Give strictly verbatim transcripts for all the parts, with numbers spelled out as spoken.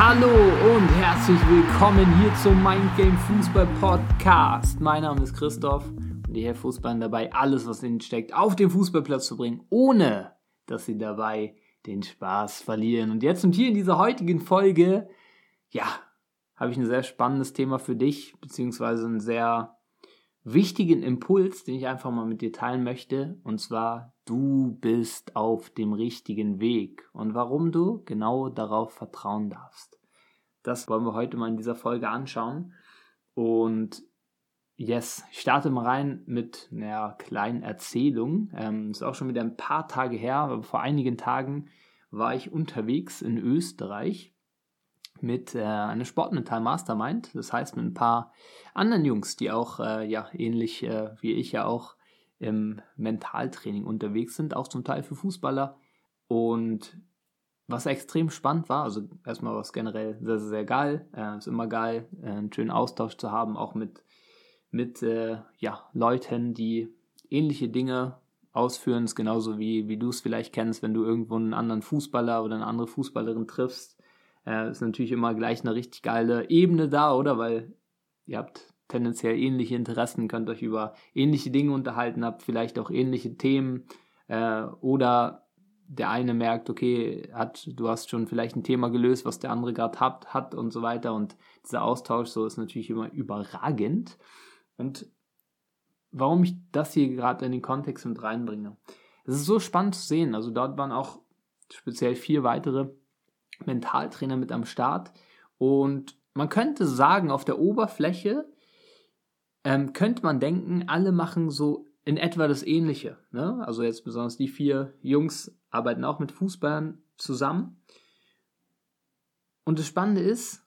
Hallo und herzlich willkommen hier zum Mind Game Fußball Podcast. Mein Name ist Christoph und ich helfe Fußballern dabei, alles, was in ihnen steckt, auf den Fußballplatz zu bringen, ohne dass sie dabei den Spaß verlieren. Und jetzt und hier in dieser heutigen Folge, ja, habe ich ein sehr spannendes Thema für dich, beziehungsweise einen sehr wichtigen Impuls, den ich einfach mal mit dir teilen möchte. Und zwar, du bist auf dem richtigen Weg. Und warum du genau darauf vertrauen darfst. Das wollen wir heute mal in dieser Folge anschauen. Und yes, ich starte mal rein mit einer kleinen Erzählung. Ähm, ist auch schon wieder ein paar Tage her, aber vor einigen Tagen war ich unterwegs in Österreich mit äh, einer Sportmental Mastermind, das heißt mit ein paar anderen Jungs, die auch äh, ja ähnlich äh, wie ich ja auch im Mentaltraining unterwegs sind, auch zum Teil für Fußballer. Und was extrem spannend war, also erstmal war es generell sehr, sehr, sehr geil, äh, ist immer geil, äh, einen schönen Austausch zu haben, auch mit, mit äh, ja, Leuten, die ähnliche Dinge ausführen, ist genauso wie, wie du es vielleicht kennst, wenn du irgendwo einen anderen Fußballer oder eine andere Fußballerin triffst. Äh, ist natürlich immer gleich eine richtig geile Ebene da, oder? Weil ihr habt tendenziell ähnliche Interessen, könnt euch über ähnliche Dinge unterhalten, habt vielleicht auch ähnliche Themen äh, oder der eine merkt, okay, hat, du hast schon vielleicht ein Thema gelöst, was der andere gerade hat, hat und so weiter. Und dieser Austausch so ist natürlich immer überragend. Und warum ich das hier gerade in den Kontext mit reinbringe, es ist so spannend zu sehen. Also dort waren auch speziell vier weitere Mentaltrainer mit am Start und man könnte sagen, auf der Oberfläche ähm, könnte man denken, alle machen so in etwa das Ähnliche, ne? Also jetzt besonders die vier Jungs arbeiten auch mit Fußballern zusammen und das Spannende ist,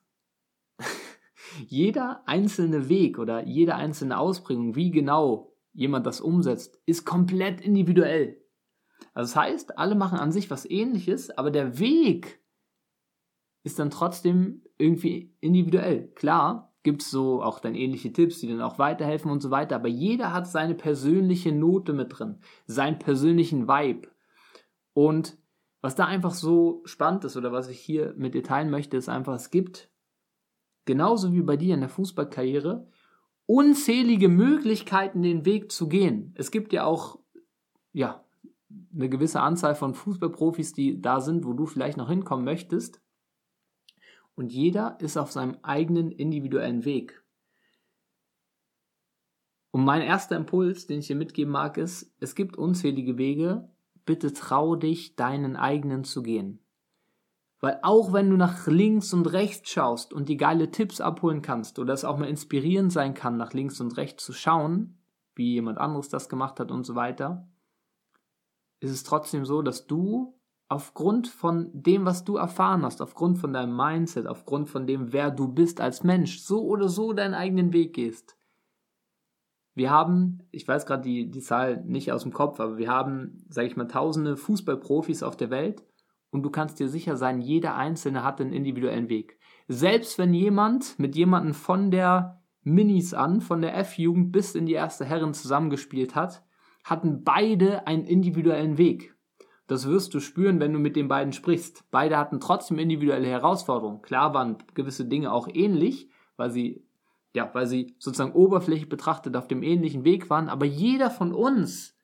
jeder einzelne Weg oder jede einzelne Ausprägung, wie genau jemand das umsetzt, ist komplett individuell. Also das heißt, alle machen an sich was Ähnliches, aber der Weg ist dann trotzdem irgendwie individuell. Klar, gibt es so auch dann ähnliche Tipps, die dann auch weiterhelfen und so weiter, aber jeder hat seine persönliche Note mit drin, seinen persönlichen Vibe. Und was da einfach so spannend ist oder was ich hier mit dir teilen möchte, ist einfach, es gibt, genauso wie bei dir in der Fußballkarriere, unzählige Möglichkeiten, den Weg zu gehen. Es gibt ja auch, ja, eine gewisse Anzahl von Fußballprofis, die da sind, wo du vielleicht noch hinkommen möchtest. Und jeder ist auf seinem eigenen individuellen Weg. Und mein erster Impuls, den ich dir mitgeben mag, ist, es gibt unzählige Wege, bitte trau dich, deinen eigenen zu gehen. Weil auch wenn du nach links und rechts schaust und die geile Tipps abholen kannst oder es auch mal inspirierend sein kann, nach links und rechts zu schauen, wie jemand anderes das gemacht hat und so weiter, ist es trotzdem so, dass du aufgrund von dem, was du erfahren hast, aufgrund von deinem Mindset, aufgrund von dem, wer du bist als Mensch, so oder so deinen eigenen Weg gehst. Wir haben, ich weiß gerade die, die Zahl nicht aus dem Kopf, aber wir haben, sage ich mal, tausende Fußballprofis auf der Welt und du kannst dir sicher sein, jeder Einzelne hat einen individuellen Weg. Selbst wenn jemand mit jemandem von der Minis an, von der F-Jugend bis in die erste Herren zusammengespielt hat, hatten beide einen individuellen Weg. Das wirst du spüren, wenn du mit den beiden sprichst. Beide hatten trotzdem individuelle Herausforderungen. Klar waren gewisse Dinge auch ähnlich, weil sie, ja, weil sie sozusagen oberflächlich betrachtet auf dem ähnlichen Weg waren. Aber jeder von uns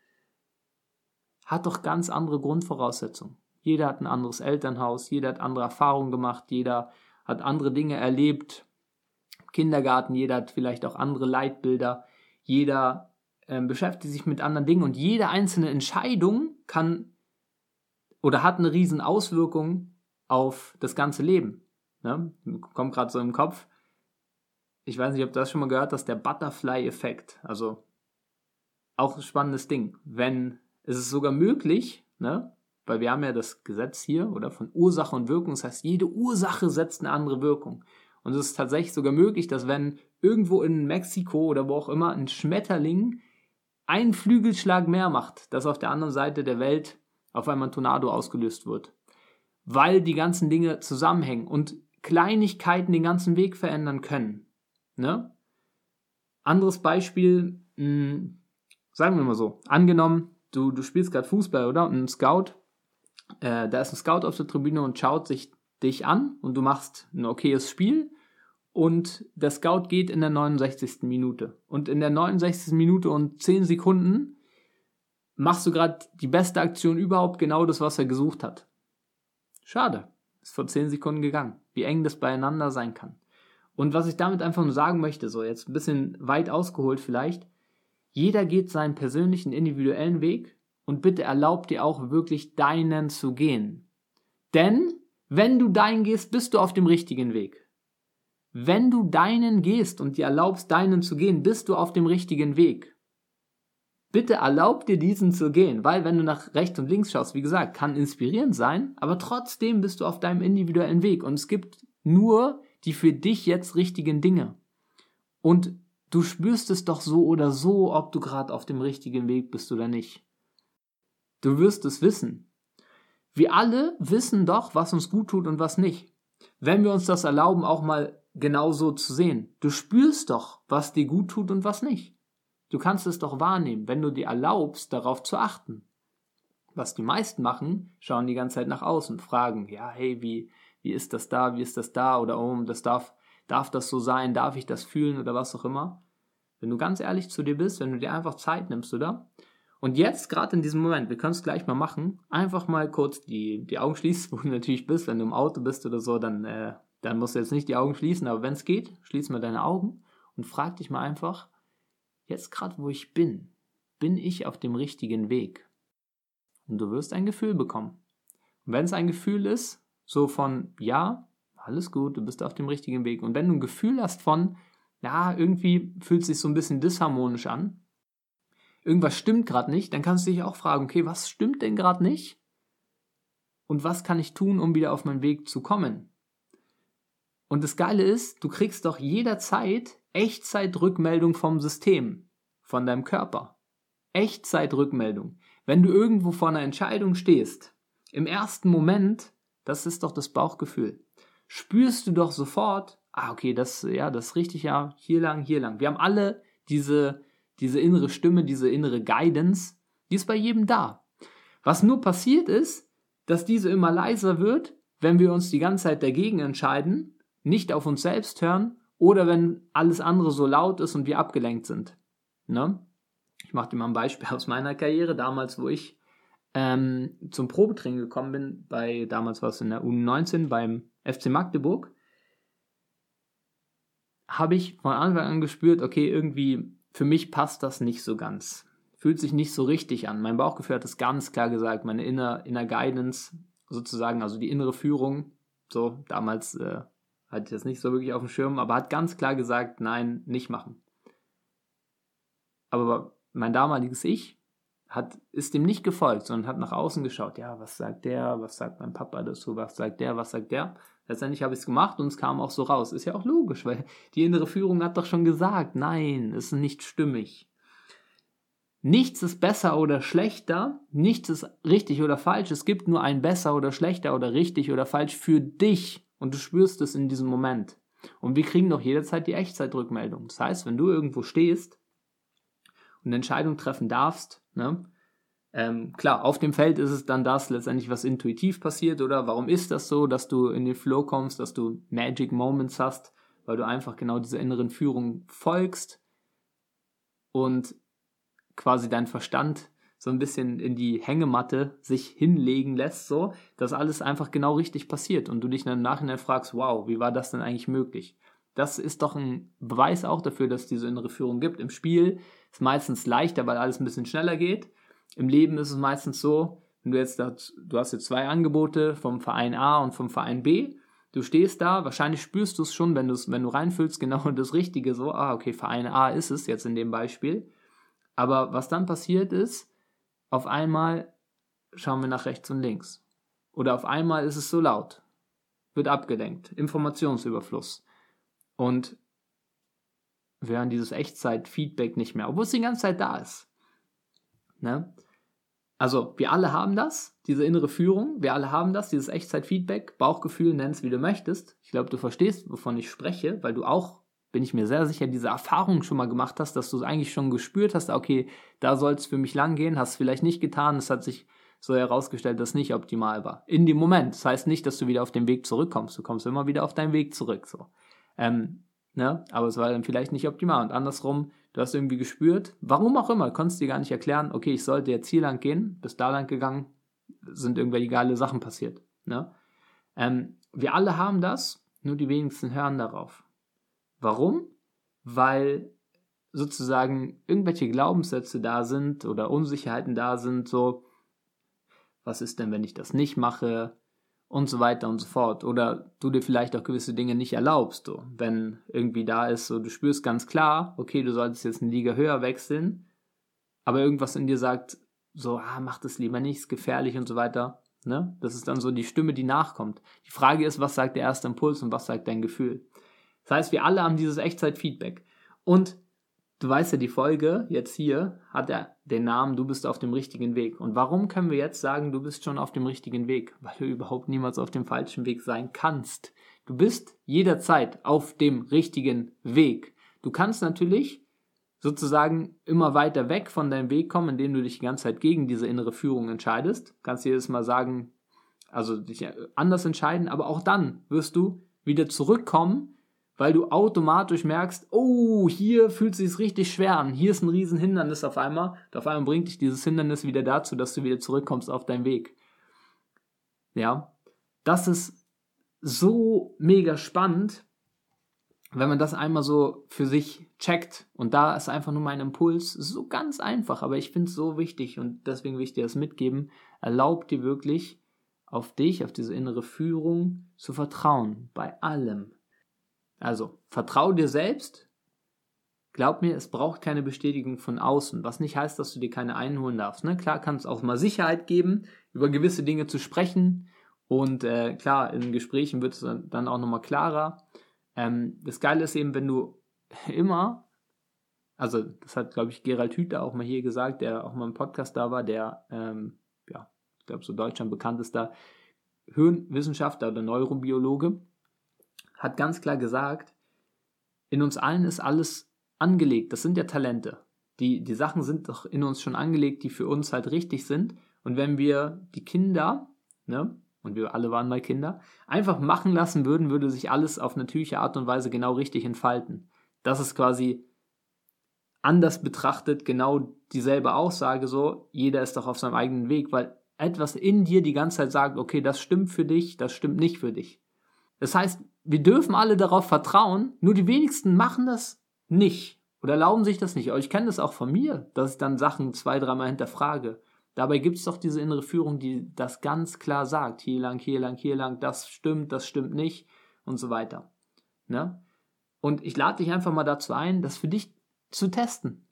hat doch ganz andere Grundvoraussetzungen. Jeder hat ein anderes Elternhaus, jeder hat andere Erfahrungen gemacht, jeder hat andere Dinge erlebt. Kindergarten, jeder hat vielleicht auch andere Leitbilder. Jeder ähm, beschäftigt sich mit anderen Dingen und jede einzelne Entscheidung kann oder hat eine riesen Auswirkung auf das ganze Leben. Ne? Kommt gerade so im Kopf. Ich weiß nicht, ob du das schon mal gehört hast, der Butterfly-Effekt. Also auch ein spannendes Ding. Wenn es ist sogar möglich, ne? Weil wir haben ja das Gesetz hier, oder von Ursache und Wirkung. Das heißt, jede Ursache setzt eine andere Wirkung. Und es ist tatsächlich sogar möglich, dass wenn irgendwo in Mexiko oder wo auch immer ein Schmetterling einen Flügelschlag mehr macht, dass auf der anderen Seite der Welt auf einmal ein Tornado ausgelöst wird. Weil die ganzen Dinge zusammenhängen und Kleinigkeiten den ganzen Weg verändern können. Ne? Anderes Beispiel, mh, sagen wir mal so, angenommen, du, du spielst gerade Fußball, oder? Und ein Scout, äh, da ist ein Scout auf der Tribüne und schaut sich dich an und du machst ein okayes Spiel und der Scout geht in der neunundsechzigsten Minute. Und in der neunundsechzigsten Minute und zehn Sekunden machst du gerade die beste Aktion überhaupt, genau das, was er gesucht hat. Schade, ist vor zehn Sekunden gegangen. Wie eng das beieinander sein kann. Und was ich damit einfach nur sagen möchte, so jetzt ein bisschen weit ausgeholt vielleicht, jeder geht seinen persönlichen, individuellen Weg und bitte erlaub dir auch wirklich deinen zu gehen. Denn wenn du deinen gehst, bist du auf dem richtigen Weg. Wenn du deinen gehst und dir erlaubst, deinen zu gehen, bist du auf dem richtigen Weg. Bitte erlaub dir diesen zu gehen, weil wenn du nach rechts und links schaust, wie gesagt, kann inspirierend sein, aber trotzdem bist du auf deinem individuellen Weg und es gibt nur die für dich jetzt richtigen Dinge. Und du spürst es doch so oder so, ob du gerade auf dem richtigen Weg bist oder nicht. Du wirst es wissen. Wir alle wissen doch, was uns gut tut und was nicht. Wenn wir uns das erlauben, auch mal genauso zu sehen. Du spürst doch, was dir gut tut und was nicht. Du kannst es doch wahrnehmen, wenn du dir erlaubst, darauf zu achten. Was die meisten machen, schauen die ganze Zeit nach außen und fragen, ja, hey, wie, wie ist das da, wie ist das da oder oh, das darf, darf das so sein, darf ich das fühlen oder was auch immer. Wenn du ganz ehrlich zu dir bist, wenn du dir einfach Zeit nimmst, oder? Und jetzt, gerade in diesem Moment, wir können es gleich mal machen, einfach mal kurz die, die Augen schließen, wo du natürlich bist, wenn du im Auto bist oder so, dann, äh, dann musst du jetzt nicht die Augen schließen, aber wenn es geht, schließ mal deine Augen und frag dich mal einfach, jetzt gerade wo ich bin, bin ich auf dem richtigen Weg? Und du wirst ein Gefühl bekommen. Und wenn es ein Gefühl ist, so von, ja, alles gut, du bist auf dem richtigen Weg. Und wenn du ein Gefühl hast von, ja, irgendwie fühlt es sich so ein bisschen disharmonisch an, irgendwas stimmt gerade nicht, dann kannst du dich auch fragen, okay, was stimmt denn gerade nicht? Und was kann ich tun, um wieder auf meinen Weg zu kommen? Und das Geile ist, du kriegst doch jederzeit Echtzeitrückmeldung vom System, von deinem Körper. Echtzeitrückmeldung. Wenn du irgendwo vor einer Entscheidung stehst, im ersten Moment, das ist doch das Bauchgefühl, spürst du doch sofort, ah, okay, das, ja, das ist richtig, ja, hier lang, hier lang. Wir haben alle diese, diese innere Stimme, diese innere Guidance, die ist bei jedem da. Was nur passiert ist, dass diese immer leiser wird, wenn wir uns die ganze Zeit dagegen entscheiden, nicht auf uns selbst hören oder wenn alles andere so laut ist und wir abgelenkt sind. Ne? Ich mache dir mal ein Beispiel aus meiner Karriere, damals, wo ich ähm, zum Probetraining gekommen bin, bei, damals war es in der U neunzehn beim F C Magdeburg, habe ich von Anfang an gespürt, okay, irgendwie für mich passt das nicht so ganz. Fühlt sich nicht so richtig an. Mein Bauchgefühl hat es ganz klar gesagt, meine inner, inner Guidance sozusagen, also die innere Führung, so damals äh, hatte ich das nicht so wirklich auf dem Schirm, aber hat ganz klar gesagt, nein, nicht machen. Aber mein damaliges Ich hat, ist dem nicht gefolgt, sondern hat nach außen geschaut, ja, was sagt der, was sagt mein Papa dazu, was sagt der, was sagt der. Letztendlich habe ich es gemacht und es kam auch so raus. Ist ja auch logisch, weil die innere Führung hat doch schon gesagt, nein, es ist nicht stimmig. Nichts ist besser oder schlechter, nichts ist richtig oder falsch, es gibt nur ein besser oder schlechter oder richtig oder falsch für dich und du spürst es in diesem Moment. Und wir kriegen doch jederzeit die Echtzeitrückmeldung. Das heißt, wenn du irgendwo stehst und eine Entscheidung treffen darfst, ne, ähm, klar, auf dem Feld ist es dann das letztendlich, was intuitiv passiert, oder warum ist das so, dass du in den Flow kommst, dass du Magic Moments hast, weil du einfach genau dieser inneren Führung folgst und quasi dein Verstand so ein bisschen in die Hängematte sich hinlegen lässt, so, dass alles einfach genau richtig passiert und du dich dann im Nachhinein fragst, wow, wie war das denn eigentlich möglich? Das ist doch ein Beweis auch dafür, dass es diese innere Führung gibt. Im Spiel ist es meistens leichter, weil alles ein bisschen schneller geht. Im Leben ist es meistens so, wenn du jetzt das, du hast jetzt zwei Angebote vom Verein A und vom Verein B, du stehst da, wahrscheinlich spürst du es schon, wenn, wenn du reinfühlst, genau das Richtige, so, ah, okay, Verein A ist es jetzt in dem Beispiel. Aber was dann passiert ist, auf einmal schauen wir nach rechts und links. Oder auf einmal ist es so laut, wird abgelenkt, Informationsüberfluss. Und wir hören dieses Echtzeit-Feedback nicht mehr, obwohl es die ganze Zeit da ist. Ne? Also wir alle haben das, diese innere Führung, wir alle haben das, dieses Echtzeit-Feedback, Bauchgefühl, nenn es wie du möchtest. Ich glaube, du verstehst, wovon ich spreche, weil du auch, bin ich mir sehr sicher, diese Erfahrung schon mal gemacht hast, dass du es eigentlich schon gespürt hast, okay, da soll es für mich lang gehen, hast es vielleicht nicht getan, es hat sich so herausgestellt, dass es nicht optimal war. In dem Moment. Das heißt nicht, dass du wieder auf den Weg zurückkommst. Du kommst immer wieder auf deinen Weg zurück. So. Ähm, ne? Aber es war dann vielleicht nicht optimal. Und andersrum, du hast irgendwie gespürt, warum auch immer, konntest dir gar nicht erklären, okay, ich sollte jetzt hier lang gehen, bist da lang gegangen, sind irgendwelche geile Sachen passiert. Ne? Ähm, wir alle haben das, nur die wenigsten hören darauf. Warum? Weil sozusagen irgendwelche Glaubenssätze da sind oder Unsicherheiten da sind, so, was ist denn, wenn ich das nicht mache und so weiter und so fort. Oder du dir vielleicht auch gewisse Dinge nicht erlaubst, so. Wenn irgendwie da ist, so, du spürst ganz klar, okay, du solltest jetzt eine Liga höher wechseln, aber irgendwas in dir sagt, so, ah, mach das lieber nicht, ist gefährlich und so weiter. Ne? Das ist dann so die Stimme, die nachkommt. Die Frage ist, was sagt der erste Impuls und was sagt dein Gefühl? Das heißt, wir alle haben dieses Echtzeit-Feedback. Und du weißt ja, die Folge jetzt hier hat ja den Namen, du bist auf dem richtigen Weg. Und warum können wir jetzt sagen, du bist schon auf dem richtigen Weg? Weil du überhaupt niemals auf dem falschen Weg sein kannst. Du bist jederzeit auf dem richtigen Weg. Du kannst natürlich sozusagen immer weiter weg von deinem Weg kommen, indem du dich die ganze Zeit gegen diese innere Führung entscheidest. Kannst jedes Mal sagen, also dich anders entscheiden, aber auch dann wirst du wieder zurückkommen, weil du automatisch merkst, oh, hier fühlt es sich richtig schwer an, hier ist ein riesen Hindernis auf einmal, und auf einmal bringt dich dieses Hindernis wieder dazu, dass du wieder zurückkommst auf deinen Weg. Ja, das ist so mega spannend, wenn man das einmal so für sich checkt. Und da ist einfach nur mein Impuls, so ganz einfach, aber ich finde es so wichtig und deswegen will ich dir das mitgeben, erlaub dir wirklich auf dich, auf diese innere Führung zu vertrauen, bei allem. Also, vertrau dir selbst. Glaub mir, es braucht keine Bestätigung von außen, was nicht heißt, dass du dir keine einholen darfst. Ne? Klar kann es auch mal Sicherheit geben, über gewisse Dinge zu sprechen und äh, klar, in Gesprächen wird es dann auch nochmal klarer. Ähm, das Geile ist eben, wenn du immer, also das hat, glaube ich, Gerald Hüther auch mal hier gesagt, der auch mal im Podcast da war, der, ähm, ja, ich glaube, so Deutschland bekanntester Hirnwissenschaftler oder Neurobiologe, hat ganz klar gesagt, in uns allen ist alles angelegt, das sind ja Talente. Die, die Sachen sind doch in uns schon angelegt, die für uns halt richtig sind. Und wenn wir die Kinder, ne, und wir alle waren mal Kinder, einfach machen lassen würden, würde sich alles auf natürliche Art und Weise genau richtig entfalten. Das ist quasi anders betrachtet genau dieselbe Aussage so, jeder ist doch auf seinem eigenen Weg, weil etwas in dir die ganze Zeit sagt, okay, das stimmt für dich, das stimmt nicht für dich. Das heißt, wir dürfen alle darauf vertrauen, nur die wenigsten machen das nicht oder erlauben sich das nicht. Aber ich kenne das auch von mir, dass ich dann Sachen zwei, dreimal hinterfrage. Dabei gibt es doch diese innere Führung, die das ganz klar sagt. Hier lang, hier lang, hier lang, das stimmt, das stimmt nicht und so weiter. Ne? Und ich lade dich einfach mal dazu ein, das für dich zu testen.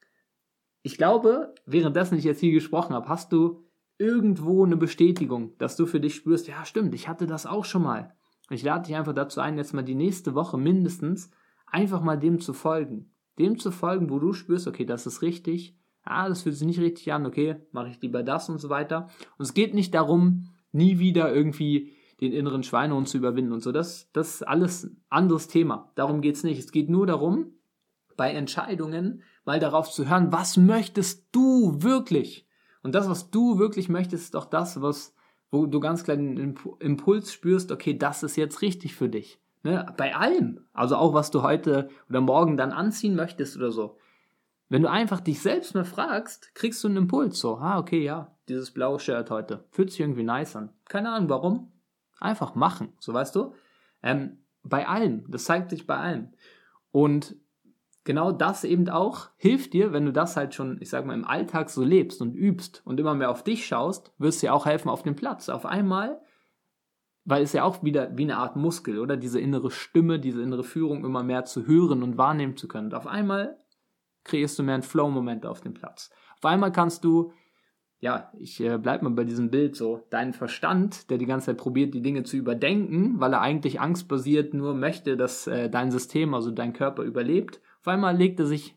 Ich glaube, währenddessen ich jetzt hier gesprochen habe, hast du irgendwo eine Bestätigung, dass du für dich spürst, ja stimmt, ich hatte das auch schon mal. Und ich lade dich einfach dazu ein, jetzt mal die nächste Woche mindestens einfach mal dem zu folgen. Dem zu folgen, wo du spürst, okay, das ist richtig, ah, das fühlt sich nicht richtig an, okay, mache ich lieber das und so weiter. Und es geht nicht darum, nie wieder irgendwie den inneren Schweinehund zu überwinden und so. Das, das ist alles ein anderes Thema. Darum geht es nicht. Es geht nur darum, bei Entscheidungen mal darauf zu hören, was möchtest du wirklich? Und das, was du wirklich möchtest, ist doch das, was, wo du ganz klar den Impuls spürst, okay, das ist jetzt richtig für dich. Ne? Bei allem. Also auch, was du heute oder morgen dann anziehen möchtest oder so. Wenn du einfach dich selbst mal fragst, kriegst du einen Impuls. So, ah, okay, ja, dieses blaue Shirt heute. Fühlt sich irgendwie nice an. Keine Ahnung, warum. Einfach machen, so weißt du. Ähm, bei allem. Das zeigt sich bei allem. Und genau das eben auch hilft dir, wenn du das halt schon, ich sag mal, im Alltag so lebst und übst und immer mehr auf dich schaust, wirst dir auch helfen auf dem Platz. Auf einmal, weil es ja auch wieder wie eine Art Muskel, oder? Diese innere Stimme, diese innere Führung immer mehr zu hören und wahrnehmen zu können. Und auf einmal kreierst du mehr einen Flow-Moment auf dem Platz. Auf einmal kannst du, ja, ich äh, bleib mal bei diesem Bild so, deinen Verstand, der die ganze Zeit probiert, die Dinge zu überdenken, weil er eigentlich angstbasiert nur möchte, dass äh, dein System, also dein Körper überlebt. Auf einmal legt er sich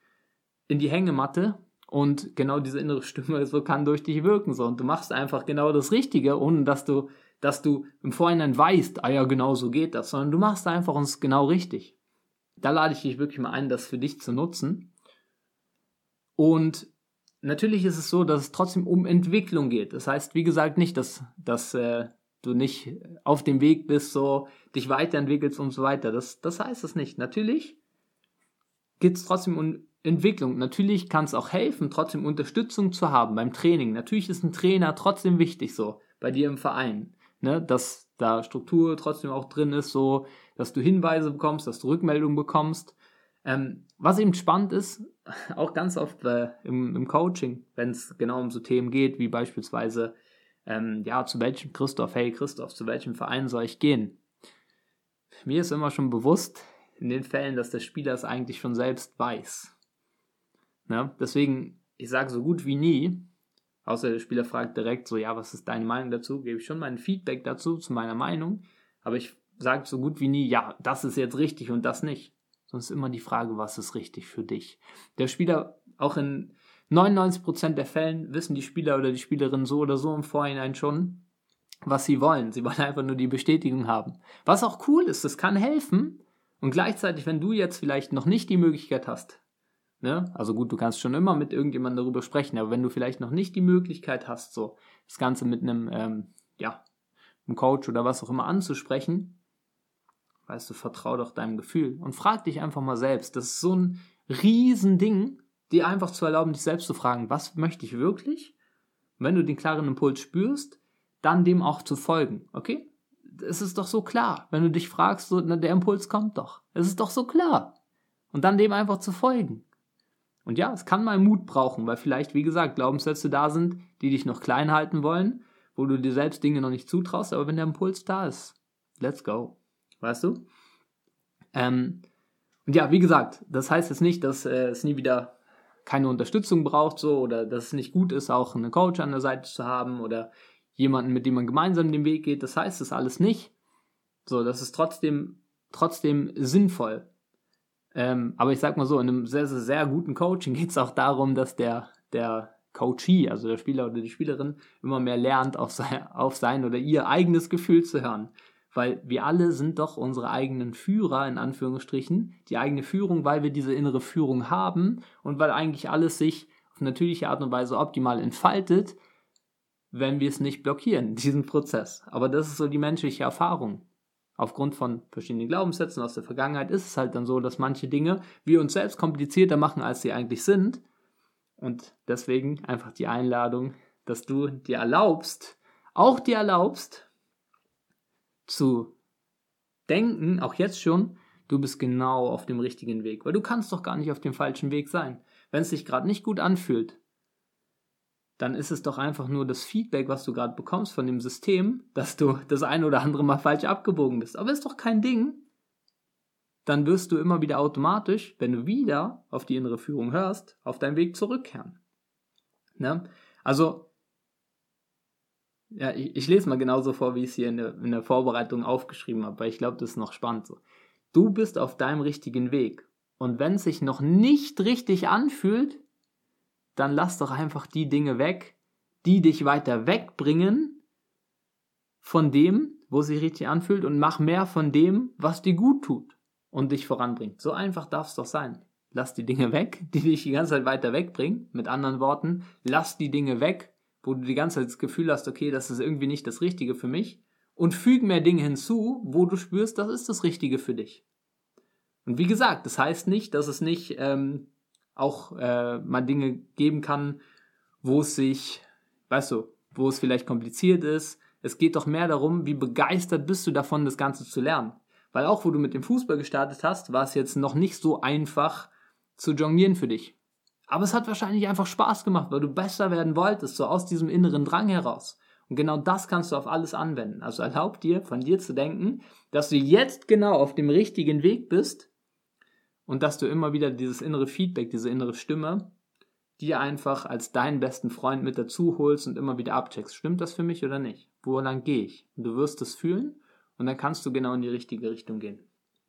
in die Hängematte und genau diese innere Stimme so kann durch dich wirken. So. Und du machst einfach genau das Richtige, ohne dass du, dass du im Vorhinein weißt, ah ja, genau so geht das, sondern du machst einfach uns genau richtig. Da lade ich dich wirklich mal ein, das für dich zu nutzen. Und natürlich ist es so, dass es trotzdem um Entwicklung geht. Das heißt, wie gesagt, nicht, dass, dass äh, du nicht auf dem Weg bist, so dich weiterentwickelst und so weiter. Das, das heißt es nicht. Natürlich geht es trotzdem um Entwicklung. Natürlich kann es auch helfen, trotzdem Unterstützung zu haben beim Training. Natürlich ist ein Trainer trotzdem wichtig, so bei dir im Verein, ne? Dass da Struktur trotzdem auch drin ist, so dass du Hinweise bekommst, dass du Rückmeldungen bekommst. Ähm, was eben spannend ist, auch ganz oft äh, im, im Coaching, wenn es genau um so Themen geht, wie beispielsweise, ähm, ja, zu welchem Christoph, hey Christoph, zu welchem Verein soll ich gehen? Mir ist immer schon bewusst, in den Fällen, dass der Spieler es eigentlich schon selbst weiß. Ne? Deswegen, ich sage so gut wie nie, außer der Spieler fragt direkt so, ja, was ist deine Meinung dazu, gebe ich schon mein Feedback dazu, zu meiner Meinung, aber ich sage so gut wie nie, ja, das ist jetzt richtig und das nicht. Sonst immer die Frage, was ist richtig für dich? Der Spieler, auch in neunundneunzig Prozent der Fällen wissen die Spieler oder die Spielerin so oder so im Vorhinein schon, was sie wollen. Sie wollen einfach nur die Bestätigung haben. Was auch cool ist, das kann helfen. Und gleichzeitig, wenn du jetzt vielleicht noch nicht die Möglichkeit hast, ne? Also gut, du kannst schon immer mit irgendjemandem darüber sprechen, aber wenn du vielleicht noch nicht die Möglichkeit hast, so das Ganze mit einem, ähm, ja, einem Coach oder was auch immer anzusprechen, weißt du, vertrau doch deinem Gefühl und frag dich einfach mal selbst. Das ist so ein Riesending, dir einfach zu erlauben, dich selbst zu fragen, was möchte ich wirklich? Und wenn du den klaren Impuls spürst, dann dem auch zu folgen, okay? Es ist doch so klar, wenn du dich fragst, so, na, der Impuls kommt doch. Es ist doch so klar. Und dann dem einfach zu folgen. Und ja, es kann mal Mut brauchen, weil vielleicht, wie gesagt, Glaubenssätze da sind, die dich noch klein halten wollen, wo du dir selbst Dinge noch nicht zutraust, aber wenn der Impuls da ist, let's go. Weißt du? Ähm, und ja, wie gesagt, das heißt jetzt nicht, dass äh, es nie wieder keine Unterstützung braucht, so, oder dass es nicht gut ist, auch einen Coach an der Seite zu haben oder jemanden, mit dem man gemeinsam den Weg geht. Das heißt das alles nicht. So, das ist trotzdem, trotzdem sinnvoll. Ähm, aber ich sag mal so, in einem sehr, sehr, sehr guten Coaching geht es auch darum, dass der, der Coachee, also der Spieler oder die Spielerin, immer mehr lernt, auf sein, auf sein oder ihr eigenes Gefühl zu hören. Weil wir alle sind doch unsere eigenen Führer, in Anführungsstrichen, die eigene Führung, weil wir diese innere Führung haben und weil eigentlich alles sich auf natürliche Art und Weise optimal entfaltet, wenn wir es nicht blockieren, diesen Prozess. Aber das ist so die menschliche Erfahrung. Aufgrund von verschiedenen Glaubenssätzen aus der Vergangenheit ist es halt dann so, dass manche Dinge wir uns selbst komplizierter machen, als sie eigentlich sind. Und deswegen einfach die Einladung, dass du dir erlaubst, auch dir erlaubst, zu denken, auch jetzt schon, du bist genau auf dem richtigen Weg. Weil du kannst doch gar nicht auf dem falschen Weg sein. Wenn es sich gerade nicht gut anfühlt, dann ist es doch einfach nur das Feedback, was du gerade bekommst von dem System, dass du das ein oder andere Mal falsch abgebogen bist. Aber ist doch kein Ding. Dann wirst du immer wieder automatisch, wenn du wieder auf die innere Führung hörst, auf deinen Weg zurückkehren. Ne? Also, ja, ich, ich lese mal genauso vor, wie ich es hier in der, in der Vorbereitung aufgeschrieben habe, weil ich glaube, das ist noch spannend so. Du bist auf deinem richtigen Weg. Und wenn es sich noch nicht richtig anfühlt, dann lass doch einfach die Dinge weg, die dich weiter wegbringen von dem, wo es sich richtig anfühlt, und mach mehr von dem, was dir gut tut und dich voranbringt. So einfach darf es doch sein. Lass die Dinge weg, die dich die ganze Zeit weiter wegbringen. Mit anderen Worten, lass die Dinge weg, wo du die ganze Zeit das Gefühl hast, okay, das ist irgendwie nicht das Richtige für mich, und füg mehr Dinge hinzu, wo du spürst, das ist das Richtige für dich. Und wie gesagt, das heißt nicht, dass es nicht ähm, auch äh, mal Dinge geben kann, wo es sich, weißt du, wo es vielleicht kompliziert ist. Es geht doch mehr darum, wie begeistert bist du davon, das Ganze zu lernen. Weil auch, wo du mit dem Fußball gestartet hast, war es jetzt noch nicht so einfach zu jonglieren für dich. Aber es hat wahrscheinlich einfach Spaß gemacht, weil du besser werden wolltest, so aus diesem inneren Drang heraus. Und genau das kannst du auf alles anwenden. Also erlaub dir, von dir zu denken, dass du jetzt genau auf dem richtigen Weg bist, und dass du immer wieder dieses innere Feedback, diese innere Stimme, dir einfach als deinen besten Freund mit dazu holst und immer wieder abcheckst. Stimmt das für mich oder nicht? Wo lang gehe ich? Und du wirst es fühlen und dann kannst du genau in die richtige Richtung gehen.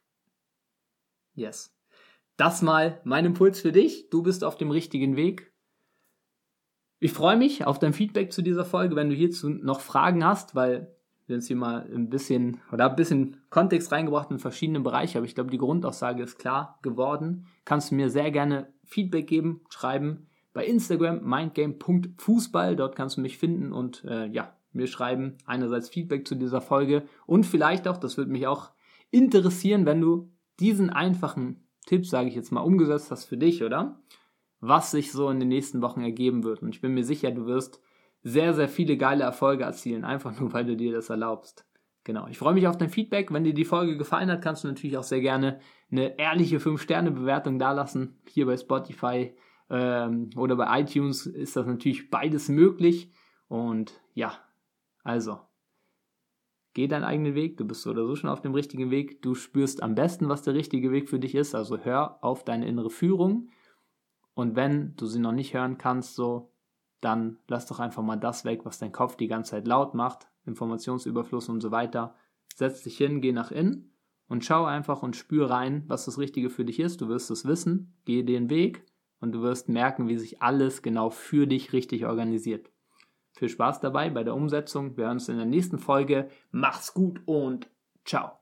Yes. Das mal mein Impuls für dich. Du bist auf dem richtigen Weg. Ich freue mich auf dein Feedback zu dieser Folge, wenn du hierzu noch Fragen hast, weil wir uns hier mal ein bisschen oder ein bisschen Kontext reingebracht in verschiedene Bereiche, aber ich glaube, die Grundaussage ist klar geworden. Kannst du mir sehr gerne Feedback geben, schreiben, bei Instagram mindgame punkt fußball. Dort kannst du mich finden und äh, ja, mir schreiben einerseits Feedback zu dieser Folge und vielleicht auch, das würde mich auch interessieren, wenn du diesen einfachen Tipp, sage ich jetzt mal, umgesetzt hast für dich, oder? Was sich so in den nächsten Wochen ergeben wird. Und ich bin mir sicher, du wirst sehr, sehr viele geile Erfolge erzielen, einfach nur, weil du dir das erlaubst. Genau, ich freue mich auf dein Feedback. Wenn dir die Folge gefallen hat, kannst du natürlich auch sehr gerne eine ehrliche fünf Sterne Bewertung dalassen. Hier bei Spotify ähm, oder bei iTunes ist das natürlich beides möglich. Und ja, also, geh deinen eigenen Weg. Du bist so oder so schon auf dem richtigen Weg. Du spürst am besten, was der richtige Weg für dich ist. Also hör auf deine innere Führung. Und wenn du sie noch nicht hören kannst, so, dann lass doch einfach mal das weg, was dein Kopf die ganze Zeit laut macht. Informationsüberfluss und so weiter. Setz dich hin, geh nach innen und schau einfach und spür rein, was das Richtige für dich ist. Du wirst es wissen, geh den Weg und du wirst merken, wie sich alles genau für dich richtig organisiert. Viel Spaß dabei bei der Umsetzung. Wir hören uns in der nächsten Folge. Mach's gut und ciao.